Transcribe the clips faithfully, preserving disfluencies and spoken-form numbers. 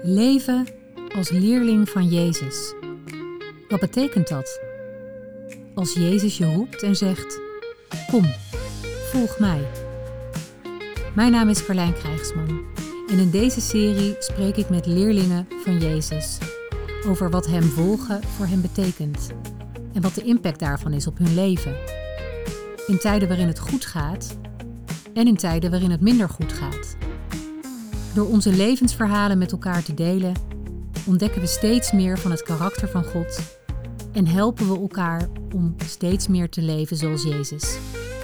Leven als leerling van Jezus. Wat betekent dat? Als Jezus je roept en zegt: kom, volg mij. Mijn naam is Carlijn Krijgsman en in deze serie spreek ik met leerlingen van Jezus over wat hem volgen voor hen betekent en wat de impact daarvan is op hun leven. In tijden waarin het goed gaat en in tijden waarin het minder goed gaat. Door onze levensverhalen met elkaar te delen, ontdekken we steeds meer van het karakter van God en helpen we elkaar om steeds meer te leven zoals Jezus.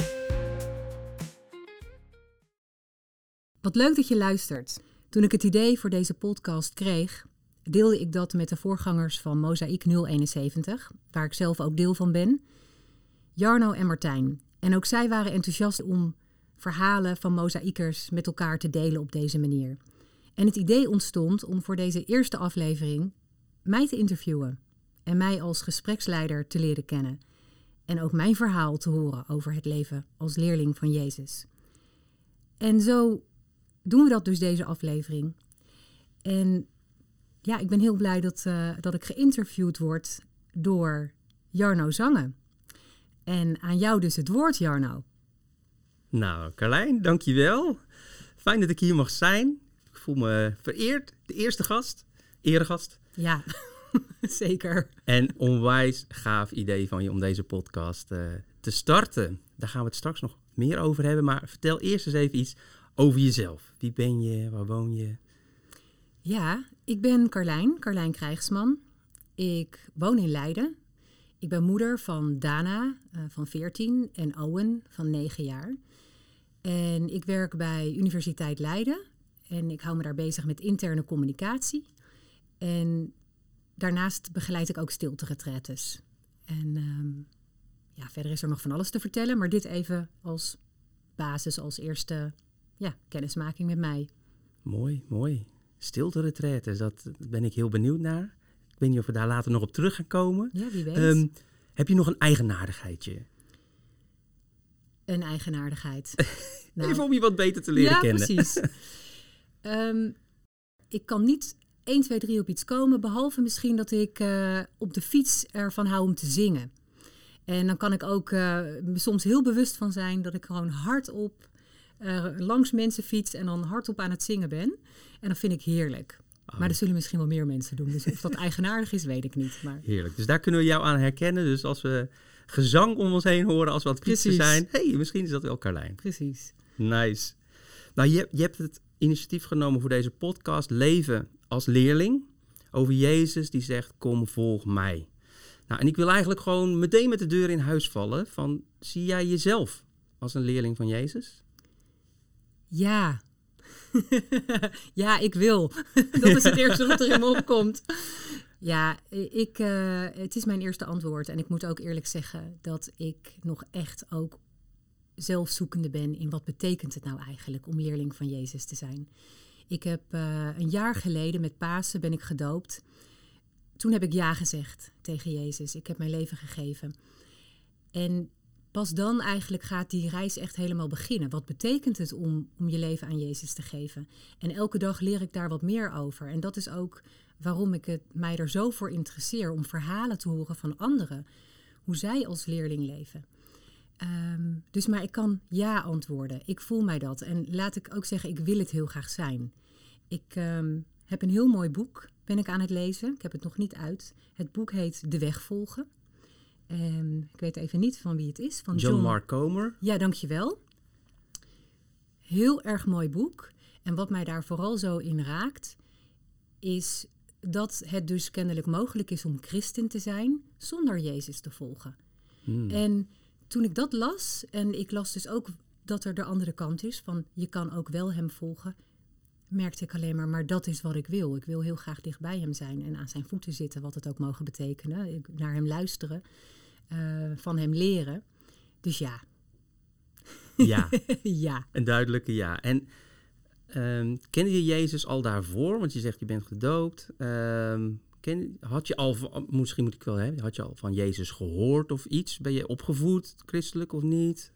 Wat leuk dat je luistert. Toen ik het idee voor deze podcast kreeg, deelde ik dat met de voorgangers van Mozaïek nul eenenzeventig, waar ik zelf ook deel van ben, Jarno en Martijn. En ook zij waren enthousiast om verhalen van Mozaïekers met elkaar te delen op deze manier. En het idee ontstond om voor deze eerste aflevering mij te interviewen en mij als gespreksleider te leren kennen. En ook mijn verhaal te horen over het leven als leerling van Jezus. En zo doen we dat dus deze aflevering. En ja, ik ben heel blij dat, uh, dat ik geïnterviewd word door Jarno Zange. En aan jou dus het woord, Jarno. Nou, Carlijn, dankjewel. Fijn dat ik hier mag zijn. Ik voel me vereerd. De eerste gast, eregast. Ja, zeker. En onwijs gaaf idee van je om deze podcast uh, te starten. Daar gaan we het straks nog meer over hebben. Maar vertel eerst eens even iets over jezelf. Wie ben je? Waar woon je? Ja, ik ben Carlijn, Carlijn Krijgsman. Ik woon in Leiden. Ik ben moeder van Dana uh, van veertien en Owen van negen jaar. En ik werk bij Universiteit Leiden en ik hou me daar bezig met interne communicatie. En daarnaast begeleid ik ook stilte-retretes. En um, ja, verder is er nog van alles te vertellen, maar dit even als basis, als eerste ja, kennismaking met mij. Mooi, mooi. Stilte-retretes, dat ben ik heel benieuwd naar. Ik weet niet of we daar later nog op terug gaan komen. Ja, wie weet. Um, heb je nog een eigenaardigheidje? Een eigenaardigheid. Nou, even om je wat beter te leren ja, kennen. Ja, precies. um, ik kan niet één, twee, drie op iets komen, behalve misschien dat ik uh, op de fiets ervan hou om te zingen. En dan kan ik ook uh, soms heel bewust van zijn dat ik gewoon hardop uh, langs mensen fiets en dan hardop aan het zingen ben. En dat vind ik heerlijk. Oh. Maar dat zullen misschien wel meer mensen doen. Dus of dat eigenaardig is, weet ik niet. Maar... Heerlijk. Dus daar kunnen we jou aan herkennen. Dus als we gezang om ons heen horen, als we aan het fietsen zijn. Hé, hey, misschien is dat wel Carlijn. Precies. Nice. Nou, je, je hebt het initiatief genomen voor deze podcast. Leven als leerling. Over Jezus die zegt, kom, volg mij. Nou, en ik wil eigenlijk gewoon meteen met de deur in huis vallen. Van, zie jij jezelf als een leerling van Jezus? Ja. ja, ik wil. Dat is het eerste wat er in me opkomt. Ja, ik, uh, het is mijn eerste antwoord. En ik moet ook eerlijk zeggen dat ik nog echt ook zelfzoekende ben in wat betekent het nou eigenlijk om leerling van Jezus te zijn. Ik heb uh, een jaar geleden met Pasen ben ik gedoopt. Toen heb ik ja gezegd tegen Jezus. Ik heb mijn leven gegeven. En pas dan eigenlijk gaat die reis echt helemaal beginnen. Wat betekent het om, om je leven aan Jezus te geven? En elke dag leer ik daar wat meer over. En dat is ook waarom ik het, mij er zo voor interesseer. Om verhalen te horen van anderen. Hoe zij als leerling leven. Um, dus maar ik kan ja antwoorden. Ik voel mij dat. En laat ik ook zeggen, ik wil het heel graag zijn. Ik um, heb een heel mooi boek, ben ik aan het lezen. Ik heb het nog niet uit. Het boek heet De Weg volgen. Um, ik weet even niet van wie het is. Van John, John Mark Comer. Ja, dankjewel. Heel erg mooi boek. En wat mij daar vooral zo in raakt, is dat het dus kennelijk mogelijk is om christen te zijn zonder Jezus te volgen. Hmm. En toen ik dat las, en ik las dus ook dat er de andere kant is, van je kan ook wel hem volgen, merkte ik alleen maar, maar dat is wat ik wil. Ik wil heel graag dicht bij hem zijn en aan zijn voeten zitten, wat het ook mogen betekenen. Ik, naar hem luisteren, uh, van hem leren. Dus ja. Ja. ja. Een duidelijke ja. En um, kende je Jezus al daarvoor? Want je zegt je bent gedoopt. Um, ken, had je al, misschien moet ik wel hebben, had je al van Jezus gehoord of iets? Ben je opgevoed, christelijk of niet?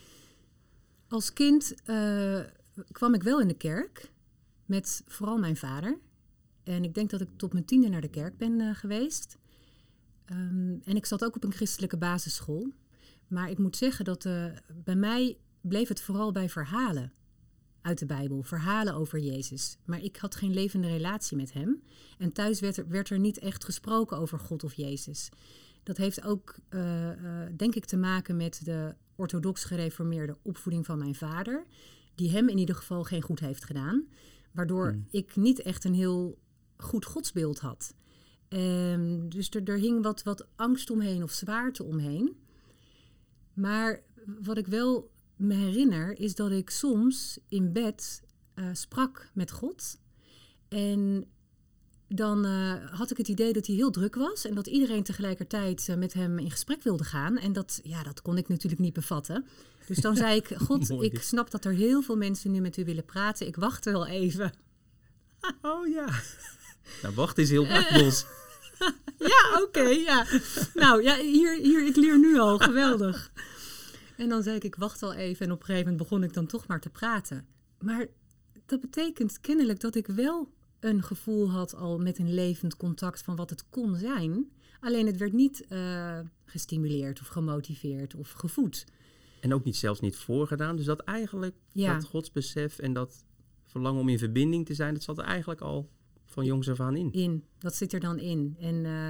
Als kind uh, kwam ik wel in de kerk met vooral mijn vader. En ik denk dat ik tot mijn tiende naar de kerk ben uh, geweest. Um, en ik zat ook op een christelijke basisschool. Maar ik moet zeggen dat uh, bij mij bleef het vooral bij verhalen uit de Bijbel. Verhalen over Jezus. Maar ik had geen levende relatie met hem. En thuis werd er, werd er niet echt gesproken over God of Jezus. Dat heeft ook, uh, uh, denk ik, te maken met de orthodox gereformeerde opvoeding van mijn vader. Die hem in ieder geval geen goed heeft gedaan. Waardoor hmm. ik niet echt een heel goed godsbeeld had. Um, dus er, er hing wat, wat angst omheen of zwaarte omheen. Maar wat ik wel me herinner is dat ik soms in bed uh, sprak met God. En dan uh, had ik het idee dat hij heel druk was. En dat iedereen tegelijkertijd uh, met hem in gesprek wilde gaan. En dat, ja, dat kon ik natuurlijk niet bevatten. Dus dan zei ik, God, ik snap dat er heel veel mensen nu met u willen praten. Ik wacht wel even. Oh ja. Nou, wacht is heel praktisch. Ja, oké, okay, ja. Nou, ja, hier, hier, ik leer nu al, geweldig. En dan zei ik, ik wacht al even. En op een gegeven moment begon ik dan toch maar te praten. Maar dat betekent kennelijk dat ik wel een gevoel had al met een levend contact van wat het kon zijn. Alleen het werd niet uh, gestimuleerd of gemotiveerd of gevoed. En ook niet, zelfs niet voorgedaan. Dus dat eigenlijk, ja. dat godsbesef en dat verlangen om in verbinding te zijn, dat zat er eigenlijk al van jongs af aan in. In, dat zit er dan in. En uh,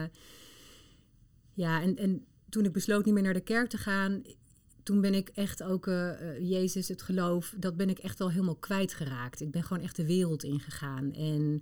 ja, en, en toen ik besloot niet meer naar de kerk te gaan, toen ben ik echt ook, uh, Jezus, het geloof, dat ben ik echt wel helemaal kwijtgeraakt. Ik ben gewoon echt de wereld ingegaan. En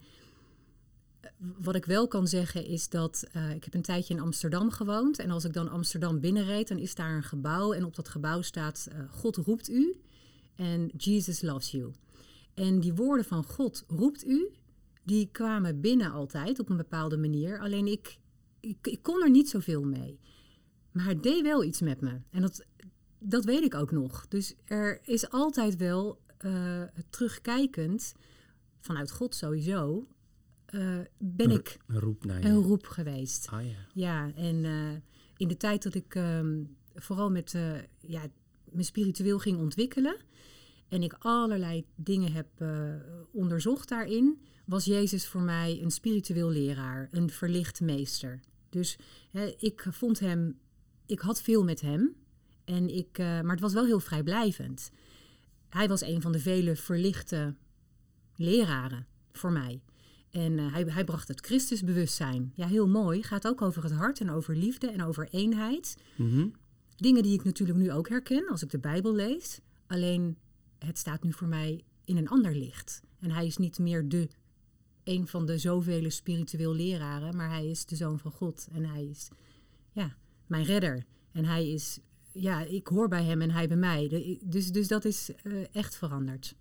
wat ik wel kan zeggen is dat, uh, ik heb een tijdje in Amsterdam gewoond. En als ik dan Amsterdam binnenreed, dan is daar een gebouw. En op dat gebouw staat, uh, God roept u en Jesus loves you. En die woorden van God roept u, die kwamen binnen altijd op een bepaalde manier. Alleen ik, ik, ik kon er niet zoveel mee. Maar het deed wel iets met me. En dat, dat weet ik ook nog. Dus er is altijd wel uh, terugkijkend, vanuit God sowieso, uh, ben ik een roep, naar je. een roep geweest. Ah, ja. Ja, en uh, in de tijd dat ik um, vooral met uh, ja, me spiritueel ging ontwikkelen en ik allerlei dingen heb uh, onderzocht daarin, was Jezus voor mij een spiritueel leraar, een verlicht meester. Dus hè, ik vond hem, ik had veel met hem, en ik, uh, maar het was wel heel vrijblijvend. Hij was een van de vele verlichte leraren voor mij. En uh, hij, hij bracht het Christusbewustzijn. Ja, heel mooi. Gaat ook over het hart en over liefde en over eenheid. Mm-hmm. Dingen die ik natuurlijk nu ook herken als ik de Bijbel lees. Alleen, het staat nu voor mij in een ander licht. En hij is niet meer de, een van de zoveel spiritueel leraren, maar hij is de Zoon van God. En hij is, ja, mijn redder. En hij is, ja, ik hoor bij hem en hij bij mij. De, dus, dus dat is uh, echt veranderd.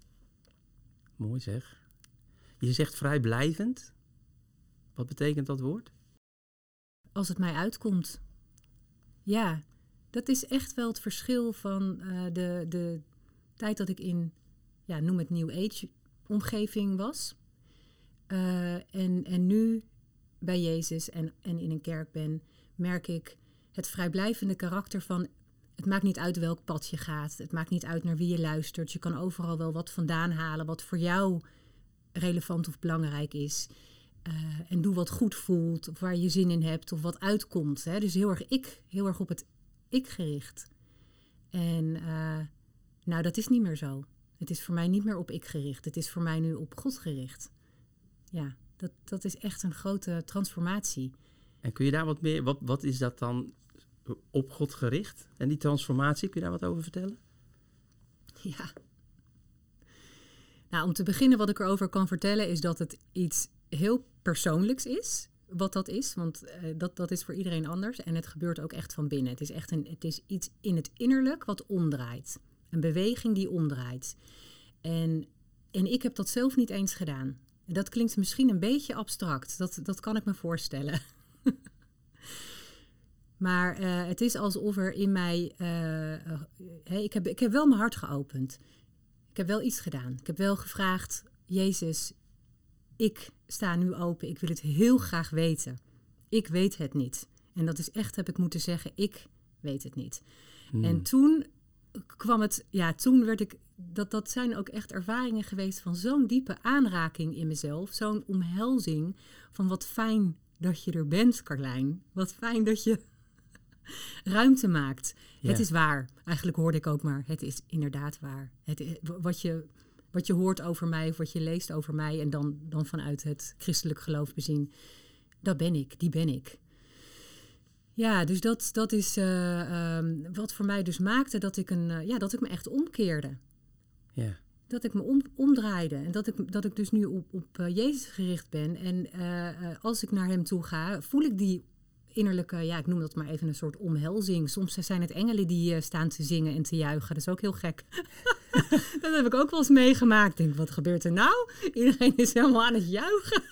Mooi zeg. Je zegt vrijblijvend. Wat betekent dat woord? Als het mij uitkomt. Ja, dat is echt wel het verschil van uh, de, de tijd dat ik in, ja, noem het New Age omgeving was. Uh, en, en nu bij Jezus en, en in een kerk ben, merk ik het vrijblijvende karakter van, het maakt niet uit welk pad je gaat. Het maakt niet uit naar wie je luistert. Je kan overal wel wat vandaan halen wat voor jou relevant of belangrijk is. Uh, en doe wat goed voelt, of waar je zin in hebt, of wat uitkomt. Hè? Dus heel erg ik, heel erg op het ik gericht. En uh, nou, dat is niet meer zo. Het is voor mij niet meer op ik gericht. Het is voor mij nu op God gericht. Ja, dat, dat is echt een grote transformatie. En kun je daar wat meer, wat, wat is dat dan op God gericht? En die transformatie, kun je daar wat over vertellen? Ja. Nou, om te beginnen wat ik erover kan vertellen is dat het iets heel persoonlijks is. Wat dat is, want uh, dat, dat is voor iedereen anders. En het gebeurt ook echt van binnen. Het is echt een, het is iets in het innerlijk wat omdraait. Een beweging die omdraait. En, en ik heb dat zelf niet eens gedaan. Dat klinkt misschien een beetje abstract. Dat, dat kan ik me voorstellen. Maar uh, het is alsof er in mij... Uh, uh, hey, ik, heb, ik heb wel mijn hart geopend. Ik heb wel iets gedaan. Ik heb wel gevraagd, Jezus, ik sta nu open. Ik wil het heel graag weten. Ik weet het niet. En dat is echt, heb ik moeten zeggen, ik weet het niet. Hmm. En toen kwam het, ja, toen werd ik dat, dat zijn ook echt ervaringen geweest van zo'n diepe aanraking in mezelf. Zo'n omhelzing van wat fijn dat je er bent, Carlijn. Wat fijn dat je ruimte maakt. Ja. Het is waar. Eigenlijk hoorde ik ook maar, het is inderdaad waar. Het is, wat, je, wat je hoort over mij of wat je leest over mij en dan, dan vanuit het christelijk geloof bezien, dat ben ik, die ben ik. Ja, dus dat, dat is uh, um, wat voor mij dus maakte dat ik, een, uh, ja, dat ik me echt omkeerde. Ja. Dat ik me om, omdraaide en dat ik, dat ik dus nu op, op uh, Jezus gericht ben. En uh, uh, als ik naar hem toe ga, voel ik die innerlijke, ja, ik noem dat maar even een soort omhelzing. Soms zijn het engelen die uh, staan te zingen en te juichen. Dat is ook heel gek. Dat heb ik ook wel eens meegemaakt. Ik denk, wat gebeurt er nou? Iedereen is helemaal aan het juichen.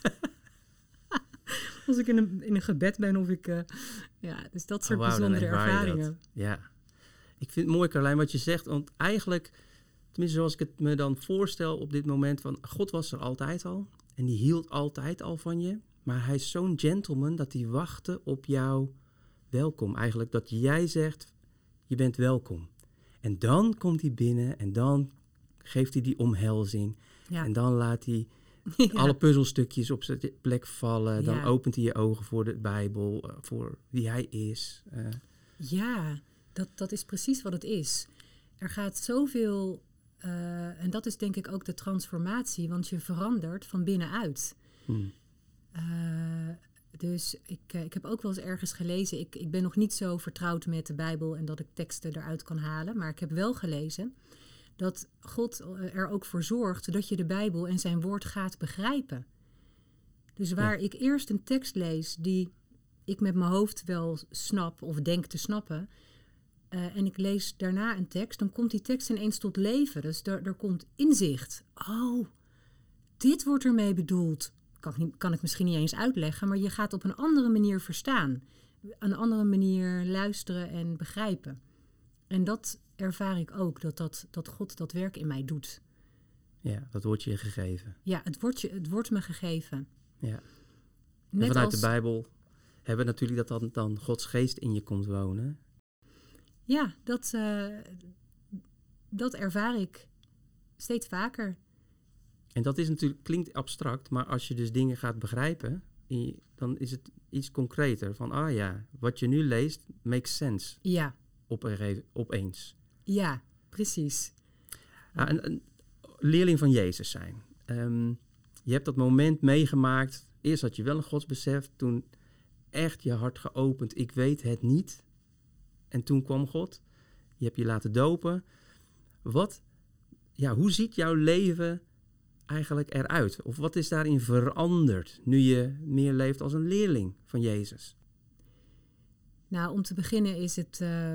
Als ik in een, in een gebed ben of ik... Uh, ja, dus dat soort oh, wow, bijzondere ervaringen. Ja, ik vind het mooi, Carlijn, wat je zegt. Want eigenlijk, tenminste zoals ik het me dan voorstel op dit moment, van God was er altijd al. En die hield altijd al van je. Maar hij is zo'n gentleman dat hij wachtte op jouw welkom. Eigenlijk dat jij zegt, je bent welkom. En dan komt hij binnen en dan geeft hij die omhelzing. Ja. En dan laat hij ja. alle puzzelstukjes op zijn plek vallen. Dan ja. opent hij je ogen voor de Bijbel, voor wie hij is. Uh. Ja, dat, dat is precies wat het is. Er gaat zoveel, uh, en dat is denk ik ook de transformatie, want je verandert van binnenuit. Hmm. Uh, dus ik, uh, ik heb ook wel eens ergens gelezen, ik, ik ben nog niet zo vertrouwd met de Bijbel en dat ik teksten eruit kan halen, maar ik heb wel gelezen dat God er ook voor zorgt dat je de Bijbel en zijn woord gaat begrijpen. Dus waar ja. ik eerst een tekst lees die ik met mijn hoofd wel snap of denk te snappen, uh, en ik lees daarna een tekst, dan komt die tekst ineens tot leven. Dus er, er komt inzicht. Oh, dit wordt ermee bedoeld. Kan ik, niet, kan ik misschien niet eens uitleggen, maar je gaat op een andere manier verstaan. Een andere manier luisteren en begrijpen. En dat ervaar ik ook, dat, dat, dat God dat werk in mij doet. Ja, dat wordt je gegeven. Ja, het wordt, je, het wordt me gegeven. Ja. Net en vanuit als, de Bijbel hebben we natuurlijk dat dan, dan Gods geest in je komt wonen. Ja, dat, uh, dat ervaar ik steeds vaker. En dat is natuurlijk, klinkt abstract, maar als je dus dingen gaat begrijpen, dan is het iets concreter. Van, ah ja, wat je nu leest, makes sense. Ja. Op, opeens. Ja, precies. Ah, een, een leerling van Jezus zijn. Um, je hebt dat moment meegemaakt. Eerst had je wel een godsbesef, toen echt je hart geopend. Ik weet het niet. En toen kwam God. Je hebt je laten dopen. Wat, ja, hoe ziet jouw leven eigenlijk eruit? Of wat is daarin veranderd nu je meer leeft als een leerling van Jezus? Nou, om te beginnen is het uh,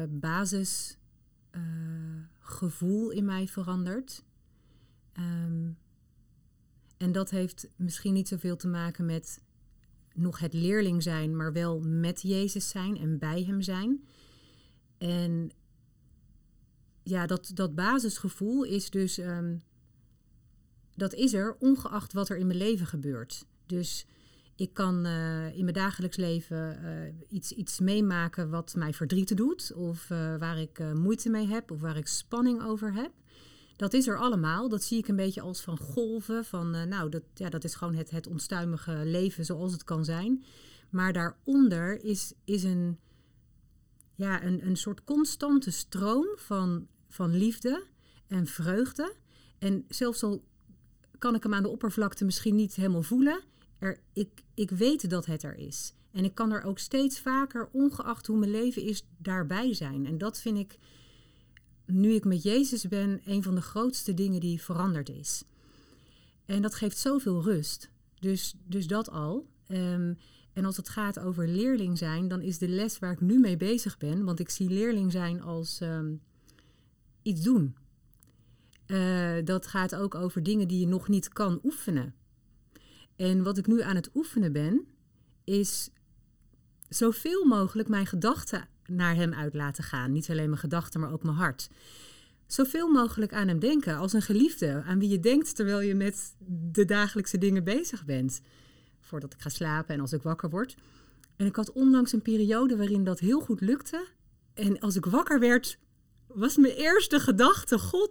basisgevoel uh, in mij veranderd. Um, en dat heeft misschien niet zoveel te maken met nog het leerling zijn, maar wel met Jezus zijn en bij hem zijn. En ja, dat, dat basisgevoel is dus, um, dat is er ongeacht wat er in mijn leven gebeurt. Dus ik kan uh, in mijn dagelijks leven uh, iets, iets meemaken wat mij verdriet doet, of uh, waar ik uh, moeite mee heb, of waar ik spanning over heb. Dat is er allemaal. Dat zie ik een beetje als van golven. Van, uh, nou, dat, ja, dat is gewoon het, het onstuimige leven zoals het kan zijn. Maar daaronder is, is een, ja, een, een soort constante stroom van, van liefde en vreugde. En zelfs al kan ik hem aan de oppervlakte misschien niet helemaal voelen, er, ik, ik weet dat het er is. En ik kan er ook steeds vaker, ongeacht hoe mijn leven is, daarbij zijn. En dat vind ik, nu ik met Jezus ben, een van de grootste dingen die veranderd is. En dat geeft zoveel rust. Dus, dus dat al. Um, en als het gaat over leerling zijn, dan is de les waar ik nu mee bezig ben, want ik zie leerling zijn als um, iets doen. Uh, dat gaat ook over dingen die je nog niet kan oefenen. En wat ik nu aan het oefenen ben, is zoveel mogelijk mijn gedachten naar hem uit laten gaan. Niet alleen mijn gedachten, maar ook mijn hart. Zoveel mogelijk aan hem denken, als een geliefde, aan wie je denkt terwijl je met de dagelijkse dingen bezig bent. Voordat ik ga slapen en als ik wakker word. En ik had onlangs een periode waarin dat heel goed lukte. En als ik wakker werd, was mijn eerste gedachte: God,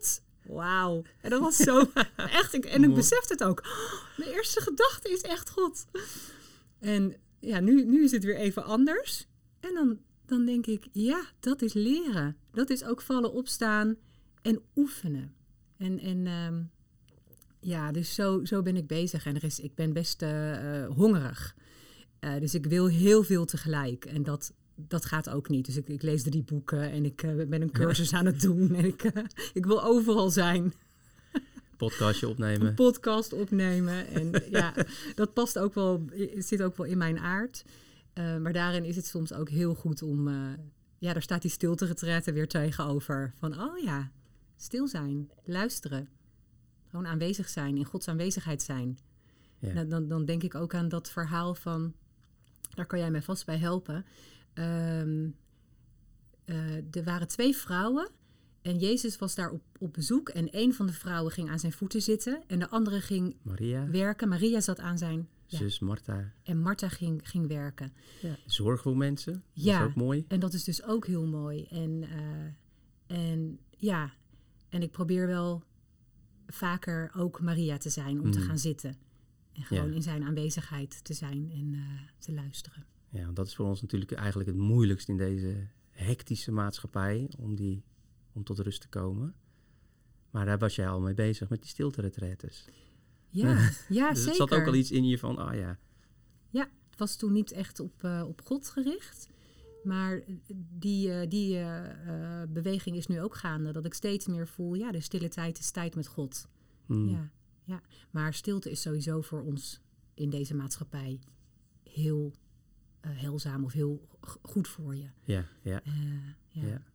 Wauw. En dat was zo echt. Ik, en ik besefte het ook. Oh, mijn eerste gedachte is echt God. En ja, nu, nu is het weer even anders. En dan, dan denk ik, ja, dat is leren. Dat is ook vallen, opstaan en oefenen. En, en um, ja, dus zo, zo ben ik bezig. En er is, ik ben best uh, uh, hongerig. Uh, dus ik wil heel veel tegelijk. En dat, dat gaat ook niet. Dus ik, ik lees drie boeken en ik uh, ben een cursus aan het doen. En ik, uh, ik wil overal zijn. Podcastje opnemen. Een podcast opnemen. En ja, dat past ook wel, zit ook wel in mijn aard. Uh, maar daarin is het soms ook heel goed om... Uh, ja, daar staat die stilte-retraite weer tegenover. Van, oh ja, stil zijn, luisteren. Gewoon aanwezig zijn, in Gods aanwezigheid zijn. Ja. Nou, dan, dan denk ik ook aan dat verhaal van... Daar kan jij mij vast bij helpen. Um, uh, er waren twee vrouwen... En Jezus was daar op, op bezoek en een van de vrouwen ging aan zijn voeten zitten en de andere ging Maria. werken. Maria zat aan zijn... Zus ja. Martha. En Martha ging, ging werken. Ja. Zorg voor mensen, dat ja, is ook mooi. En dat is dus ook heel mooi. En, uh, en ja, en ik probeer wel vaker ook Maria te zijn om mm. te gaan zitten. En gewoon ja. in zijn aanwezigheid te zijn en uh, te luisteren. Ja, dat is voor ons natuurlijk eigenlijk het moeilijkst in deze hectische maatschappij om die... om tot rust te komen. Maar daar was jij al mee bezig met die stilte-retretes. Ja, ja dus zeker. Er zat ook al iets in je van, ah oh ja. Ja, het was toen niet echt op, uh, op God gericht. Maar die, uh, die uh, uh, beweging is nu ook gaande. Dat ik steeds meer voel, ja, de stille tijd is tijd met God. Hmm. Ja, ja. Maar stilte is sowieso voor ons in deze maatschappij heel uh, heilzaam of heel g- goed voor je. Ja, ja. Uh, ja. ja.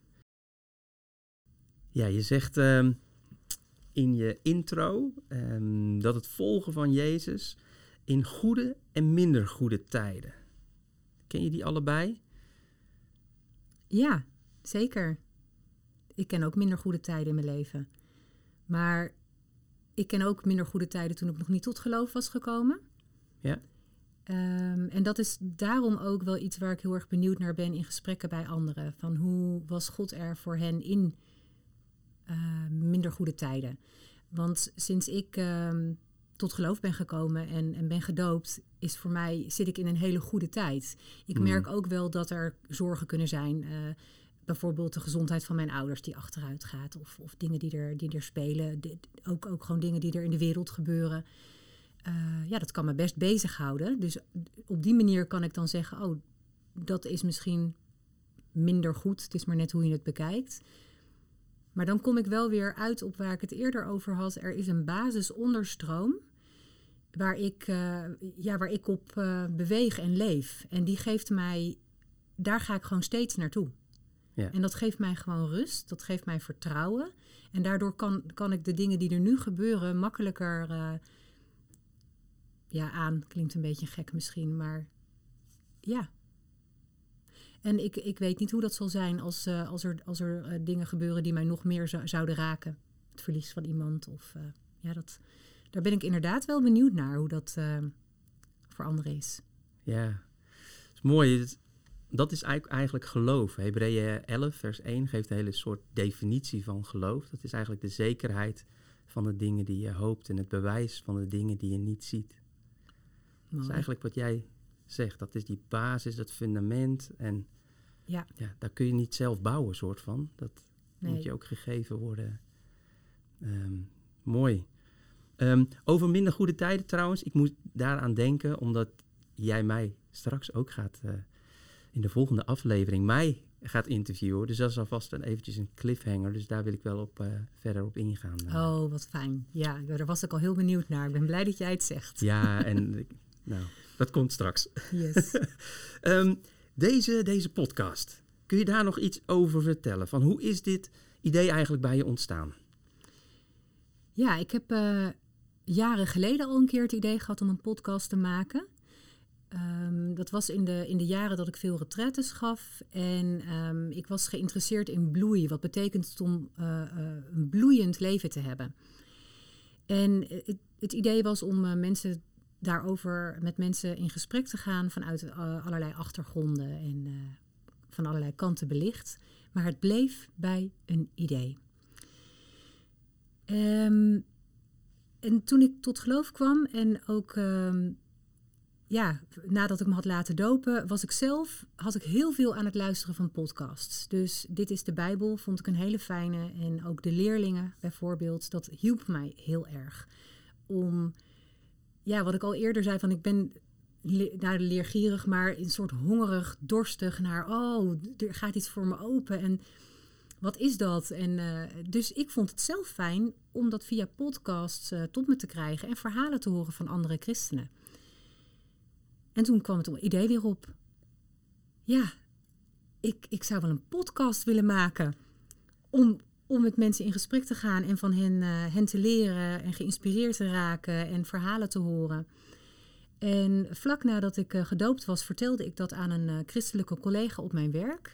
Ja, je zegt um, in je intro um, dat het volgen van Jezus in goede en minder goede tijden. Ken je die allebei? Ja, zeker. Ik ken ook minder goede tijden in mijn leven. Maar ik ken ook minder goede tijden toen ik nog niet tot geloof was gekomen. Ja. Um, en dat is daarom ook wel iets waar ik heel erg benieuwd naar ben in gesprekken bij anderen. Van hoe was God er voor hen in Uh, minder goede tijden. Want sinds ik uh, tot geloof ben gekomen en, en ben gedoopt, is voor mij, zit ik in een hele goede tijd. Ik mm. merk ook wel dat er zorgen kunnen zijn. Uh, bijvoorbeeld de gezondheid van mijn ouders die achteruit gaat. Of, of dingen die er, die er spelen. De, ook, ook gewoon dingen die er in de wereld gebeuren. Uh, ja, dat kan me best bezighouden. Dus op die manier kan ik dan zeggen, oh, dat is misschien minder goed. Het is maar net hoe je het bekijkt. Maar dan kom ik wel weer uit op waar ik het eerder over had. Er is een basisonderstroom waar ik, uh, ja, waar ik op uh, beweeg en leef. En die geeft mij, daar ga ik gewoon steeds naartoe. Ja. En dat geeft mij gewoon rust, dat geeft mij vertrouwen. En daardoor kan, kan ik de dingen die er nu gebeuren makkelijker uh, ja, aan. Klinkt een beetje gek misschien, maar ja... En ik, ik weet niet hoe dat zal zijn als, uh, als er, als er uh, dingen gebeuren die mij nog meer zou, zouden raken. Het verlies van iemand. Of, uh, ja, dat, daar ben ik inderdaad wel benieuwd naar hoe dat uh, voor anderen is. Ja, dat is mooi. Dat is eigenlijk geloof. Hebreeën elf vers één geeft een hele soort definitie van geloof. Dat is eigenlijk de zekerheid van de dingen die je hoopt en het bewijs van de dingen die je niet ziet. Mooi. Dat is eigenlijk wat jij zegt. Dat is die basis, dat fundament. En ja. Ja, daar kun je niet zelf bouwen, soort van. Dat nee. moet je ook gegeven worden. Um, mooi. Um, over minder goede tijden trouwens. Ik moet daaraan denken, omdat jij mij straks ook gaat... Uh, in de volgende aflevering mij gaat interviewen. Dus dat is alvast een, eventjes een cliffhanger. Dus daar wil ik wel op, uh, verder op ingaan. Oh, wat fijn. Ja, daar was ik al heel benieuwd naar. Ik ben blij dat jij het zegt. Ja, en nou, dat komt straks. Yes. um, deze, deze podcast, kun je daar nog iets over vertellen? Van hoe is dit idee eigenlijk bij je ontstaan? Ja, ik heb uh, jaren geleden al een keer het idee gehad om een podcast te maken. Um, dat was in de, in de jaren dat ik veel retraites gaf. En um, ik was geïnteresseerd in bloei. Wat betekent het om uh, uh, een bloeiend leven te hebben? En het, het idee was om uh, mensen daarover met mensen in gesprek te gaan vanuit uh, allerlei achtergronden en uh, van allerlei kanten belicht. Maar het bleef bij een idee. Um, en toen ik tot geloof kwam en ook... Um, Ja, nadat ik me had laten dopen, was ik zelf, had ik heel veel aan het luisteren van podcasts. Dus Dit is de Bijbel vond ik een hele fijne. En ook De Leerlingen bijvoorbeeld, dat hielp mij heel erg. Om, ja, wat ik al eerder zei, van ik ben le- nou, leergierig, maar een soort hongerig, dorstig naar, oh, er gaat iets voor me open. En wat is dat? En uh, dus ik vond het zelf fijn om dat via podcasts uh, tot me te krijgen en verhalen te horen van andere christenen. En toen kwam het idee weer op. Ja, ik, ik zou wel een podcast willen maken. Om, om met mensen in gesprek te gaan en van hen, uh, hen te leren en geïnspireerd te raken en verhalen te horen. En vlak nadat ik uh, gedoopt was, vertelde ik dat aan een uh, christelijke collega op mijn werk.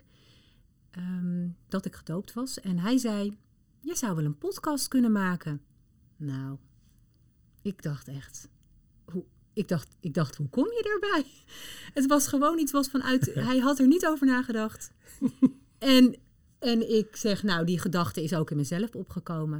Um, dat ik gedoopt was. En hij zei, jij zou wel een podcast kunnen maken. Nou, ik dacht echt... Hoe, Ik dacht, ik dacht, hoe kom je daarbij? Het was gewoon iets wat vanuit... Hij had er niet over nagedacht. en, en ik zeg, nou, die gedachte is ook in mezelf opgekomen.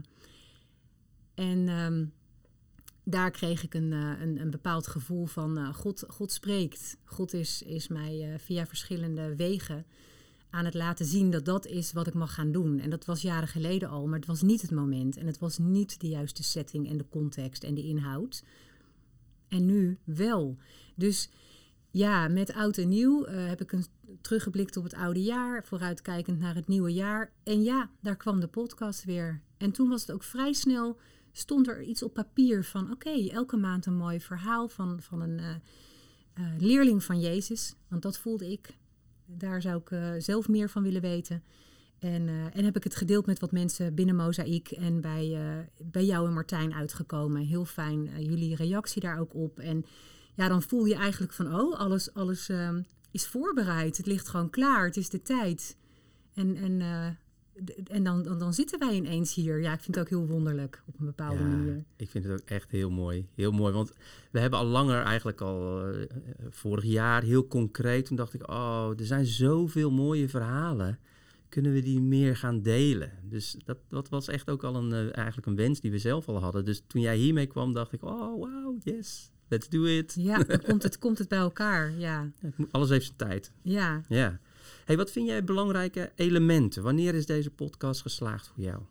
En um, daar kreeg ik een, uh, een, een bepaald gevoel van... Uh, God, God spreekt. God is, is mij uh, via verschillende wegen aan het laten zien... dat dat is wat ik mag gaan doen. En dat was jaren geleden al, maar het was niet het moment. En het was niet de juiste setting en de context en de inhoud... En nu wel. Dus ja, met oud en nieuw uh, heb ik een teruggeblikt op het oude jaar, vooruitkijkend naar het nieuwe jaar. En ja, daar kwam de podcast weer. En toen was het ook vrij snel, stond er iets op papier van... oké, okay, elke maand een mooi verhaal van, van een uh, uh, leerling van Jezus. Want dat voelde ik. Daar zou ik uh, zelf meer van willen weten. En, uh, en heb ik het gedeeld met wat mensen binnen Mozaïek en bij, uh, bij jou en Martijn uitgekomen. Heel fijn, uh, jullie reactie daar ook op. En ja, dan voel je eigenlijk van, oh, alles, alles uh, is voorbereid. Het ligt gewoon klaar, het is de tijd. En, en, uh, d- en dan, dan, dan zitten wij ineens hier. Ja, ik vind het ook heel wonderlijk op een bepaalde ja, manier. Ik vind het ook echt heel mooi. Heel mooi, want we hebben al langer eigenlijk al uh, vorig jaar heel concreet. Toen dacht ik, oh, er zijn zoveel mooie verhalen. Kunnen we die meer gaan delen? Dus dat, dat was echt ook al een, uh, eigenlijk een wens die we zelf al hadden. Dus toen jij hiermee kwam, dacht ik, oh, wow, yes, let's do it. Ja, dan komt het, komt het bij elkaar, ja. Het moet, alles heeft zijn tijd. Ja. Ja. Hey, wat vind jij belangrijke elementen? Wanneer is deze podcast geslaagd voor jou?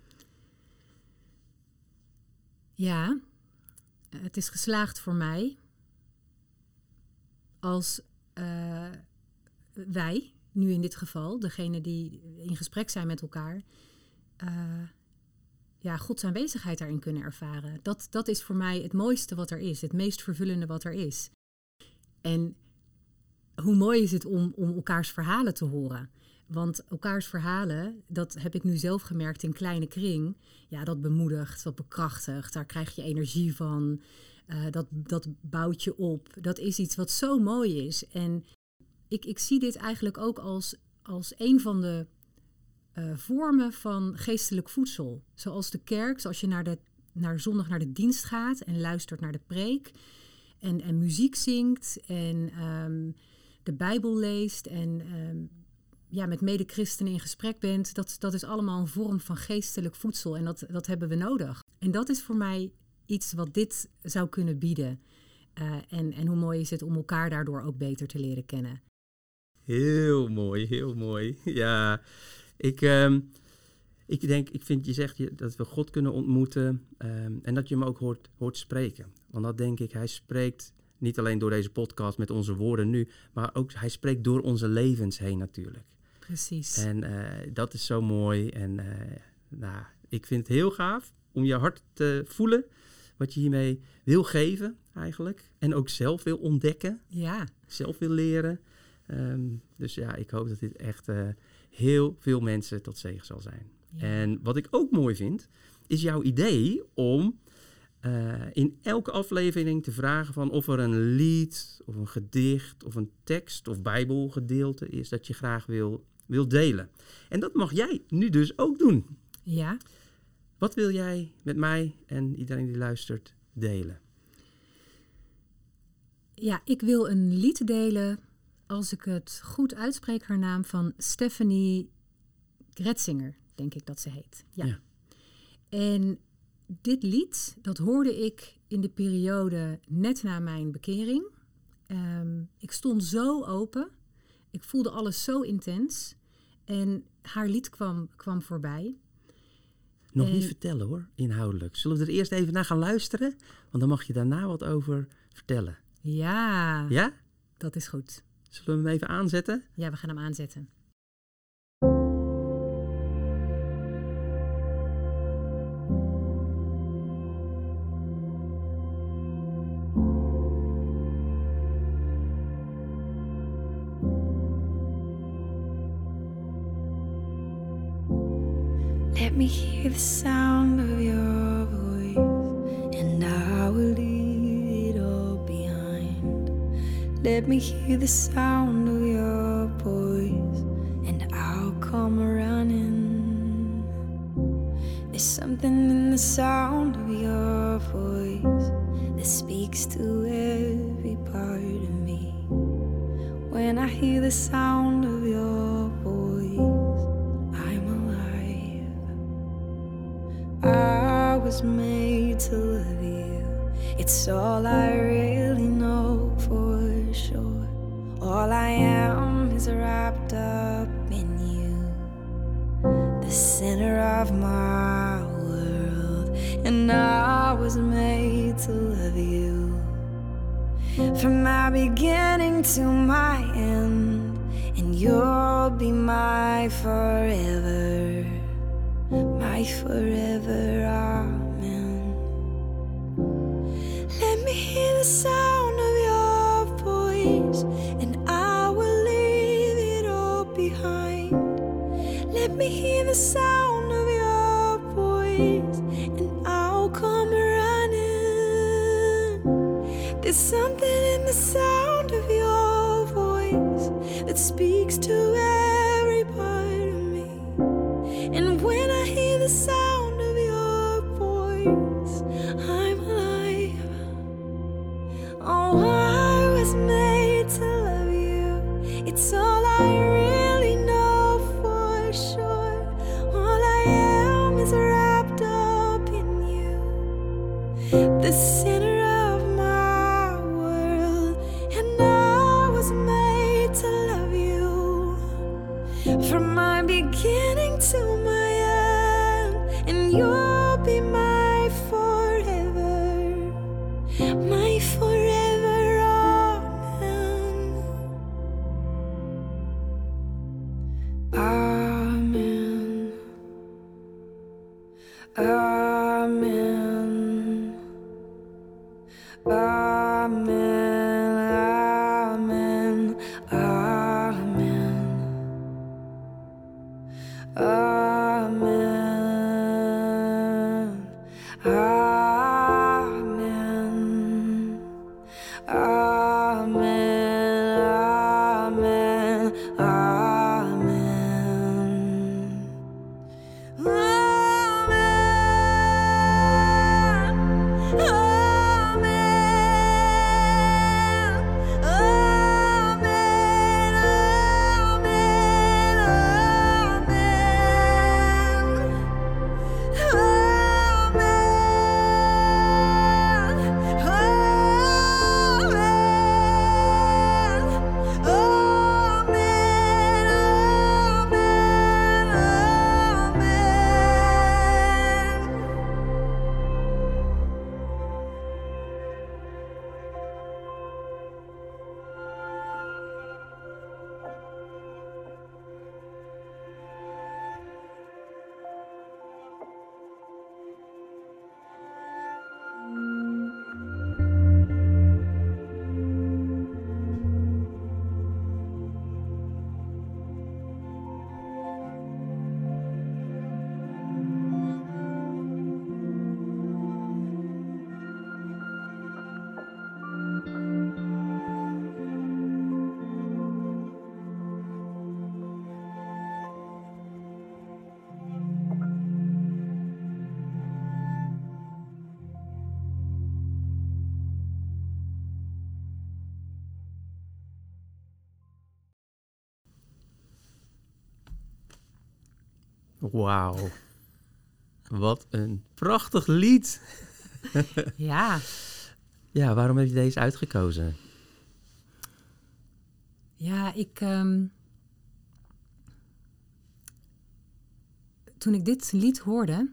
Ja, het is geslaagd voor mij als uh, wij... Nu in dit geval, degene die in gesprek zijn met elkaar... Uh, ja, Gods aanwezigheid daarin kunnen ervaren. Dat, dat is voor mij het mooiste wat er is. Het meest vervullende wat er is. En hoe mooi is het om, om elkaars verhalen te horen. Want elkaars verhalen, dat heb ik nu zelf gemerkt in kleine kring... ja, dat bemoedigt, dat bekrachtigt. Daar krijg je energie van. Uh, dat, dat bouwt je op. Dat is iets wat zo mooi is. En... Ik, ik zie dit eigenlijk ook als, als een van de uh, vormen van geestelijk voedsel. Zoals de kerk, zoals je naar, de, naar zondag naar de dienst gaat en luistert naar de preek. En, en muziek zingt en um, de Bijbel leest en um, ja, met medechristenen in gesprek bent. Dat, dat is allemaal een vorm van geestelijk voedsel en dat, dat hebben we nodig. En dat is voor mij iets wat dit zou kunnen bieden. Uh, en, en hoe mooi is het om elkaar daardoor ook beter te leren kennen. Heel mooi, heel mooi. Ja, ik, um, ik denk, ik vind, je zegt je, dat we God kunnen ontmoeten um, en dat je hem ook hoort, hoort spreken. Want dat denk ik, hij spreekt niet alleen door deze podcast met onze woorden nu, maar ook hij spreekt door onze levens heen natuurlijk. Precies. En uh, dat is zo mooi en uh, nou, ik vind het heel gaaf om je hart te voelen wat je hiermee wil geven eigenlijk. En ook zelf wil ontdekken, ja. zelf wil leren. Um, dus ja, ik hoop dat dit echt uh, heel veel mensen tot zegen zal zijn. Ja. En wat ik ook mooi vind, is jouw idee om uh, in elke aflevering te vragen van of er een lied of een gedicht of een tekst of bijbelgedeelte is dat je graag wil, wil delen. En dat mag jij nu dus ook doen. Ja. Wat wil jij met mij en iedereen die luistert delen? Ja, ik wil een lied delen, als ik het goed uitspreek, haar naam, van Stephanie Gretzinger, denk ik dat ze heet. Ja. ja. En dit lied, dat hoorde ik in de periode net na mijn bekering. Um, ik stond zo open. Ik voelde alles zo intens. En haar lied kwam, kwam voorbij. Nog en... niet vertellen hoor, inhoudelijk. Zullen we er eerst even naar gaan luisteren? Want dan mag je daarna wat over vertellen. Ja, ja? Dat is goed. Zullen we hem even aanzetten? Ja, we gaan hem aanzetten. Let me hear the sound of your voice, and I will leave it all behind. Let me hear the sound of your voice, and I'll come running. There's something in the sound of your voice that speaks to every part of me. When I hear the sound of your voice, I'm alive. I was made to love you. It's all I really know for sure. All I am is wrapped up in you, the center of my world. And I was made to love you. From my beginning to my end, and you'll be my forever, my forever, amen. Let me hear the sound of your voice, and I will leave it all behind. Let me hear the sound of your voice, and I'll come running. There's something in the sound of your voice that speaks to every part of me. And when I hear the sound of your voice, I'm alive. Oh, I was made to love you. It's all I really know for sure. All I am is wrapped up in you, the center of my world. And I was made to love you. From my beginning to my end, and you'll be my forever, my forever, amen. Amen. Amen. Amen. Amen. Amen. Amen. Amen. Amen. Amen. Wauw. Wat een prachtig lied. Ja. Ja, waarom heb je deze uitgekozen? Ja, ik... Um, toen ik dit lied hoorde...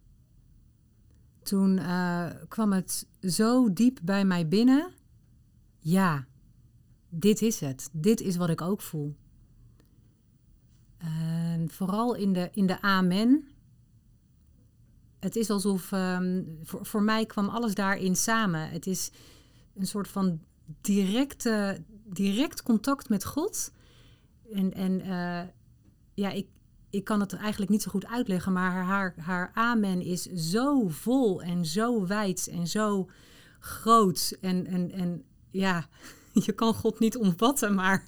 Toen uh, kwam het zo diep bij mij binnen. Ja, dit is het. Dit is wat ik ook voel. En vooral in de, in de amen. Het is alsof... Um, voor, voor mij kwam alles daarin samen. Het is een soort van directe, direct contact met God. En, en uh, ja, ik... Ik kan het eigenlijk niet zo goed uitleggen, maar haar, haar amen is zo vol en zo wijd en zo groot. En, en, en ja, je kan God niet omvatten, maar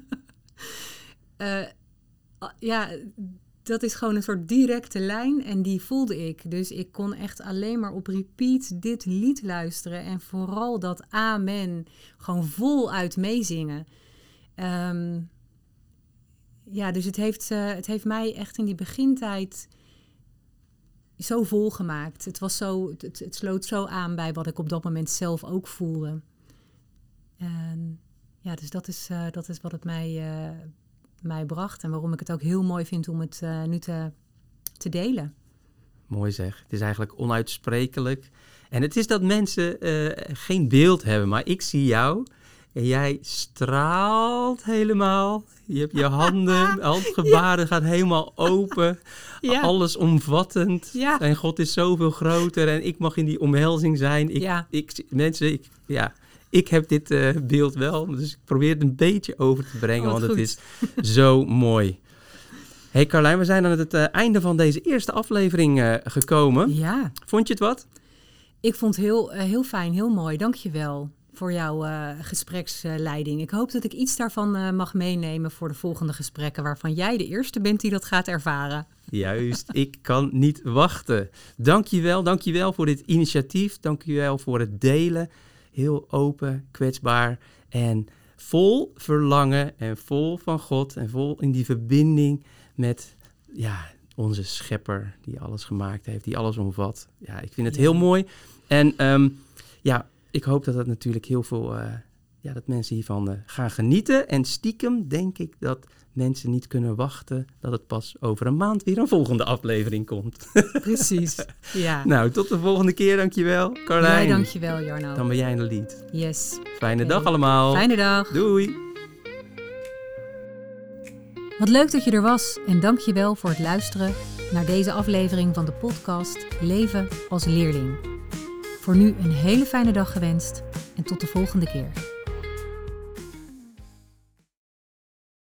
uh, ja, dat is gewoon een soort directe lijn en die voelde ik. Dus ik kon echt alleen maar op repeat dit lied luisteren en vooral dat amen gewoon voluit meezingen. Um, Ja, dus het heeft, uh, het heeft mij echt in die begintijd zo volgemaakt. Het, was zo, het, het sloot zo aan bij wat ik op dat moment zelf ook voelde. En ja, dus dat is, uh, dat is wat het mij, uh, mij bracht. En waarom ik het ook heel mooi vind om het uh, nu te, te delen. Mooi zeg. Het is eigenlijk onuitsprekelijk. En het is dat mensen uh, geen beeld hebben, maar ik zie jou... En jij straalt helemaal. Je hebt je handen, handgebaren gaan helemaal open. Ja. Alles omvattend. Ja. En God is zoveel groter. En ik mag in die omhelzing zijn. Ik, ja. ik, mensen, ik, ja, ik heb dit uh, beeld wel. Dus ik probeer het een beetje over te brengen. Oh, want goed. Het is zo mooi. Hey Carlijn, we zijn aan het uh, einde van deze eerste aflevering uh, gekomen. Ja. Vond je het wat? Ik vond het heel, uh, heel fijn, heel mooi. Dank je wel. Voor jouw uh, gespreksleiding. Ik hoop dat ik iets daarvan uh, mag meenemen voor de volgende gesprekken, waarvan jij de eerste bent die dat gaat ervaren. Juist, ik kan niet wachten. Dank je wel, dank je wel voor dit initiatief. Dank je wel voor het delen. Heel open, kwetsbaar en vol verlangen en vol van God en vol in die verbinding met ja, onze schepper die alles gemaakt heeft, die alles omvat. Ja, ik vind het ja. heel mooi. En um, ja, ik hoop dat dat natuurlijk heel veel, uh, ja, dat mensen hiervan uh, gaan genieten. En stiekem denk ik dat mensen niet kunnen wachten dat het pas over een maand weer een volgende aflevering komt. Precies, ja. Nou, tot de volgende keer, dankjewel, Carlijn. Ja, dankjewel, Jarno. Dan ben jij in de lead. Yes. Fijne okay. dag allemaal. Fijne dag. Doei. Wat leuk dat je er was en dankjewel voor het luisteren naar deze aflevering van de podcast Leven als leerling. Voor nu een hele fijne dag gewenst en tot de volgende keer.